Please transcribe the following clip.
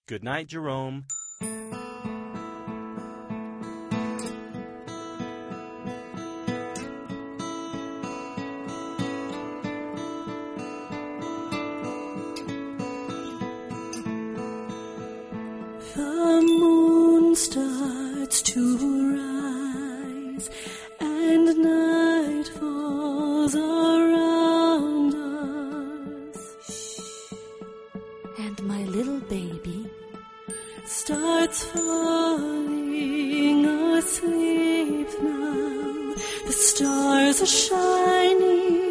Good night, Jerome. The moon starts to rise, and night falls around us. And my little baby starts falling asleep now. The stars are shining